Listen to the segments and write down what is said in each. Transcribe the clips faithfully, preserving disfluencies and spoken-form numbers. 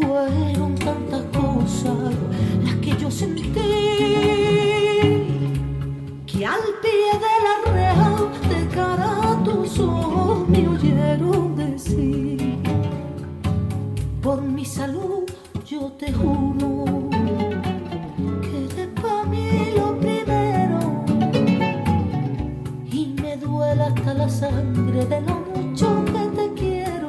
Fueron tantas cosas las que yo sentí, que al pie de la reja de cara a tus ojos me oyeron decir: por mi salud yo te juro que eres pa' mí lo primero, y me duele hasta la sangre de lo mucho que te quiero.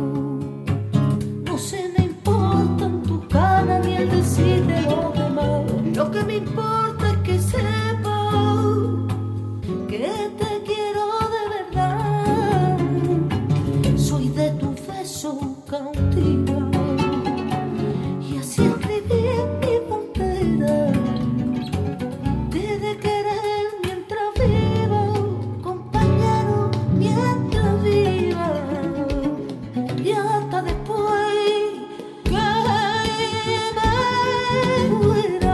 No se me importan tus ganas ni el decir de los demás, lo que me importa es que sepas que te quiero de verdad. Soy de tu beso cautiva, y así escribí en mi pantera: te de querer mientras viva, compañero, mientras viva, y hasta después que me muera.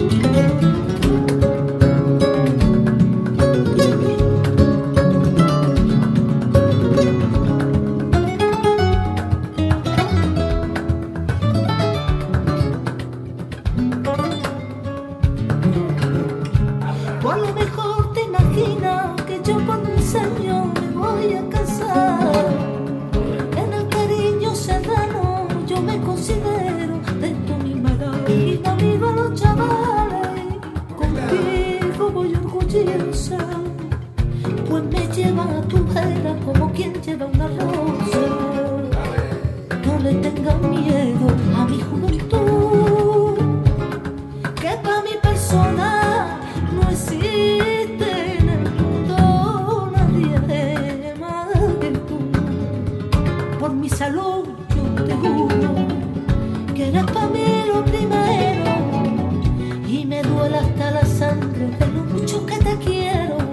O a lo mejor te imaginas que yo por mi señor me voy a casar. En el cariño serrano yo me considero de tu misma edad, y no amigo a los chavales, contigo voy orgullosa, pues me lleva a tu vera como quien lleva una rosa. No le tengas miedo a mi juventud, que pa' mi persona no existe en el mundo nadie más que tú. Por mi salud yo te juro que eres pa' mí lo primero, y me duele hasta la sangre de lo mucho que te quiero.